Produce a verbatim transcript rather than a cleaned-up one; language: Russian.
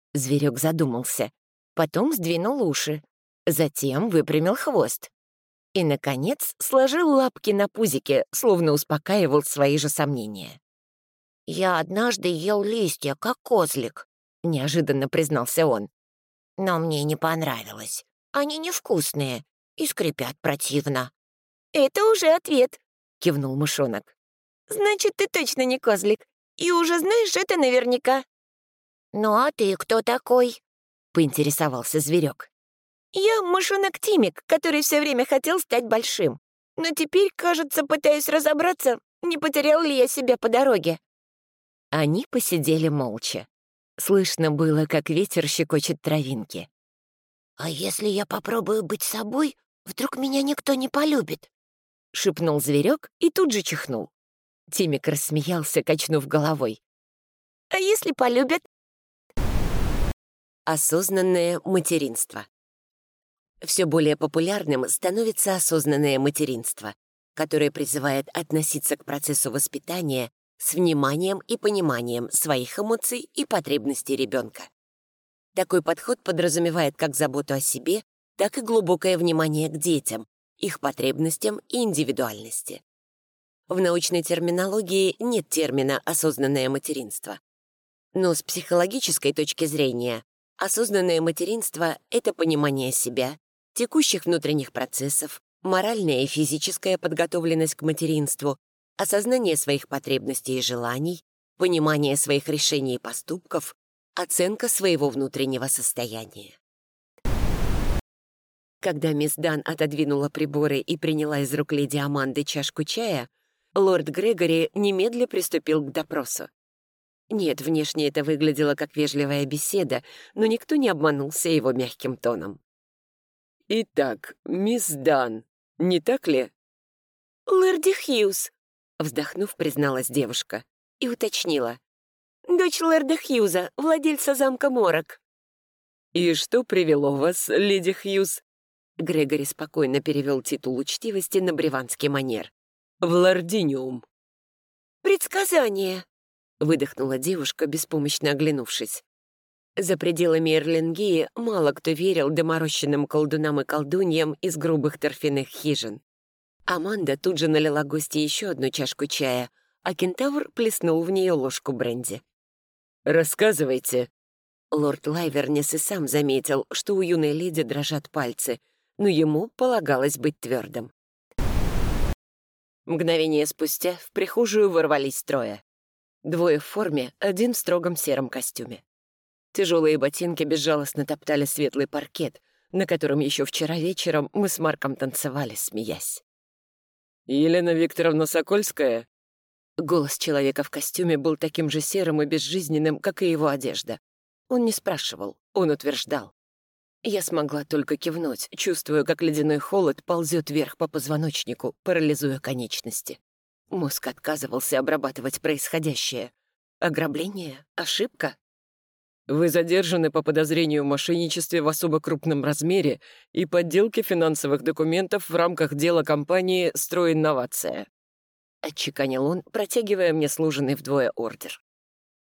Зверек задумался, потом сдвинул уши, затем выпрямил хвост и, наконец, сложил лапки на пузике, словно успокаивал свои же сомнения. «Я однажды ел листья, как козлик», — неожиданно признался он. «Но мне не понравилось. Они невкусные и скрипят противно». «Это уже ответ», — кивнул мышонок. «Значит, ты точно не козлик, и уже знаешь это наверняка». «Ну а ты кто такой?» — поинтересовался зверек. «Я мышонок Тимик, который все время хотел стать большим. Но теперь, кажется, пытаюсь разобраться, не потерял ли я себя по дороге». Они посидели молча. Слышно было, как ветер щекочет травинки. «А если я попробую быть собой, вдруг меня никто не полюбит?» — шепнул зверек и тут же чихнул. Тимик рассмеялся, качнув головой. «А если полюбят?» Осознанное материнство. Все более популярным становится осознанное материнство, которое призывает относиться к процессу воспитания с вниманием и пониманием своих эмоций и потребностей ребенка. Такой подход подразумевает как заботу о себе, так и глубокое внимание к детям, их потребностям и индивидуальности. В научной терминологии нет термина «осознанное материнство». Но с психологической точки зрения осознанное материнство — это понимание себя, текущих внутренних процессов, моральная и физическая подготовленность к материнству, осознание своих потребностей и желаний, понимание своих решений и поступков, оценка своего внутреннего состояния. Когда мисс Дан отодвинула приборы и приняла из рук леди Аманды чашку чая, лорд Грегори немедля приступил к допросу. Нет, внешне это выглядело как вежливая беседа, но никто не обманулся его мягким тоном. «Итак, мисс Дан, не так ли?» «Лорди Хьюз», — вздохнув, призналась девушка и уточнила. «Дочь лорда Хьюза, владельца замка Морок». «И что привело вас, леди Хьюз?» Грегори спокойно перевел титул учтивости на бреванский манер. «В Лординиум». «Предсказание», — выдохнула девушка, беспомощно оглянувшись. За пределами Эрлингии мало кто верил доморощенным колдунам и колдуньям из грубых торфяных хижин. Аманда тут же налила гостье еще одну чашку чая, а кентавр плеснул в нее ложку бренди. «Рассказывайте». Лорд Лайвернес и сам заметил, что у юной леди дрожат пальцы, но ему полагалось быть твердым. Мгновение спустя в прихожую ворвались трое. Двое в форме, один в строгом сером костюме. Тяжелые ботинки безжалостно топтали светлый паркет, на котором еще вчера вечером мы с Марком танцевали, смеясь. «Елена Викторовна Сокольская?» Голос человека в костюме был таким же серым и безжизненным, как и его одежда. Он не спрашивал, он утверждал. Я смогла только кивнуть, чувствуя, как ледяной холод ползет вверх по позвоночнику, парализуя конечности. Мозг отказывался обрабатывать происходящее. Ограбление? Ошибка? «Вы задержаны по подозрению в мошенничестве в особо крупном размере и подделке финансовых документов в рамках дела компании «Стройинновация», — отчеканил он, протягивая мне сложенный вдвое ордер.